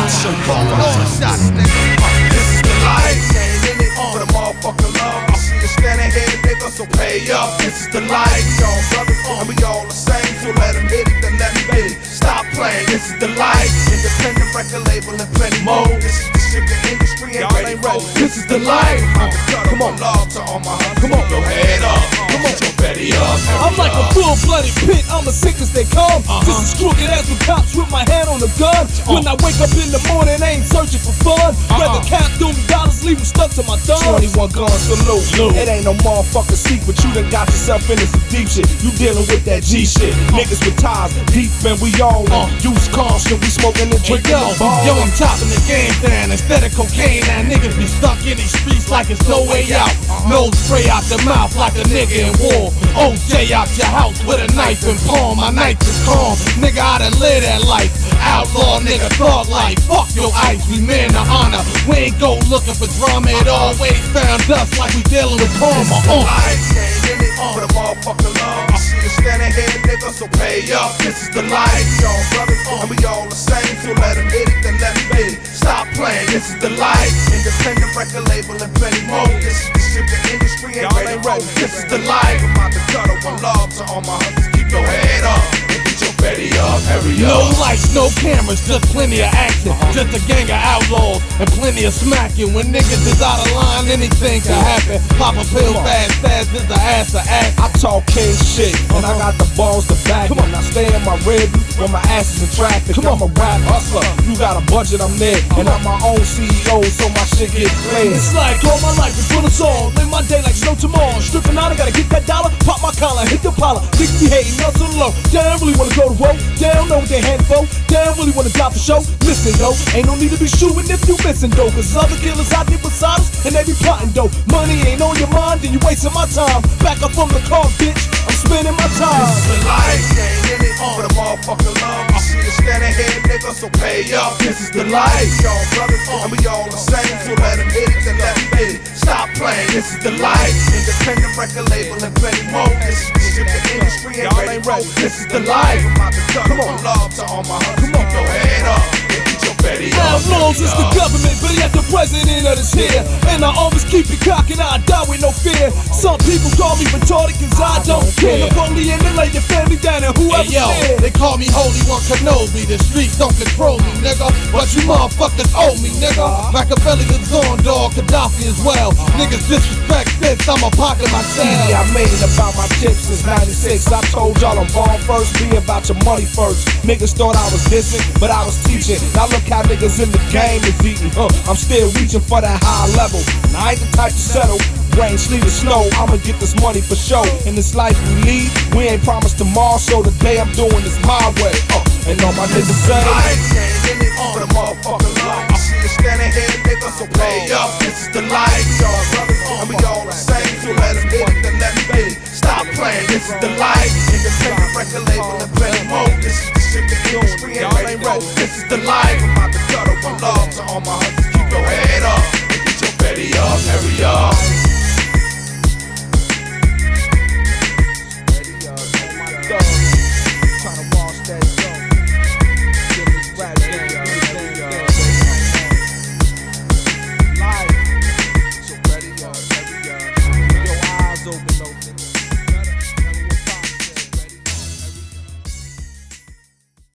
So call all the shots, nigga. This is the life. Ain't in it for the motherfucker love. I see you standing here, nigga, so pay up. This is the life. Y'all brothers, and we all the same. So let them hit it, then let me hit it. Stop playing, this is the life. Independent record label and plenty more. This is the shit the industry ain't ready for. This is the life. Come on, love to all my hunters. Come on, your head up. Come on, your belly up. I'm like a full-blooded pit, I'm as sick as they come. Just as crooked as the cops with my hand on the gun. When I wake up in the morning, I ain't searching for fun. Rather count them dollars, leave them stuck to my thumb. 21 gun salute. It ain't no motherfucking secret. You done got yourself into some deep shit. You dealing with that G shit. Niggas with ties deep and we all use caution. We smoking and drinking. Yo, I'm topping the game down. Instead of cocaine, now niggas be stuck in these streets like it's no way out. No spray out the mouth like a nigga in war. OJ out your house with a knife and palm. My night is calm. Nigga, I done live that life. Outlaw nigga, thug life. Fuck your ice, we men of honor. We ain't go looking for drama. It always found us like we dealing with karma. I ain't in it for the motherfucker love. I see you standing here, nigga, so pay up. This is the life. Y'all brothers, and we all the same. So let them hit it, then let me hit it. Stop playing, this is the life. Independent record label and plenty more. This is the shit the industry ain't ready for. This is the life. I'm out the gutter, one love to all my hunters. Keep your head up and get your belly up. Hurry up. No lights, no cameras, just plenty of action. Just a gang of outlaws and plenty of smacking. When niggas is out of line, anything can happen. Pop a pill fast is the ass to act. I talk king shit, and I got the balls to back it. I stay in my red when my ass is in traffic. I'm a rap hustler. You got a budget, I'm there. And I'm my own CEO, so my shit get played. It's like all my life is full of song. Live my day like no tomorrow. Stripping out, I gotta get that dollar. Pop my collar, hit the parlor. Niggas be hating, not so low. Damn, really wanna go to war. Damn, know what they had for. Damn, really wanna die for show. Listen, though, ain't no need to be shooting if you missing, though. Cause other killers out there beside us, and they be plotting, though. Money ain't on your mind, then you wasting my time. Back up from the car, bitch. I'm spending my time. This is the life. Ain't in it for the motherfucker love. I see you standing here, nigga, so pay up. This is the life. Y'all brothers, and we all the same. So let them hit it, then let me hit it. Stop playing, this is the life. Independent record label and plenty more. This is the shit the industry ain't ready for. This is the life. I'm out the gutter, one love to all my hunters. Keep your head up and get your belly up. Outlaws is the government, but yet the president of this here. And I always keep it cocked and I die with no fear. Some people call me retarded cause I don't care. Napoleon and lay your family down and whoever Hey yo, they call me Holy One Kenobi. The streets don't control me, nigga. But you motherfuckers owe me, nigga. Machiavelli is on, dog. Gaddafi as well. Niggas disrespect this, I'ma pocket my Easy, tail. I made it about my chips since 96. I told y'all I'm born first, be about your money first. Niggas thought I was dissing, but I was teaching. Now look how niggas in the game is eating. I'm still reaching for that high level. And I ain't the type to settle. Rain, sleet, or snow, I'ma get this money for show. In this life we lead, we ain't promised tomorrow, so the day I'm doing this my way. And all my niggas say, I ain't in it for the motherfucker love. I see you standing here, nigga, so pay up. This is the life. Y'all brothers, and we all the same. So let them hit it, then let me hit it. Stop playing, this is the life. Independent record label and plenty more. This is the shit the industry ain't ready for. This is the life.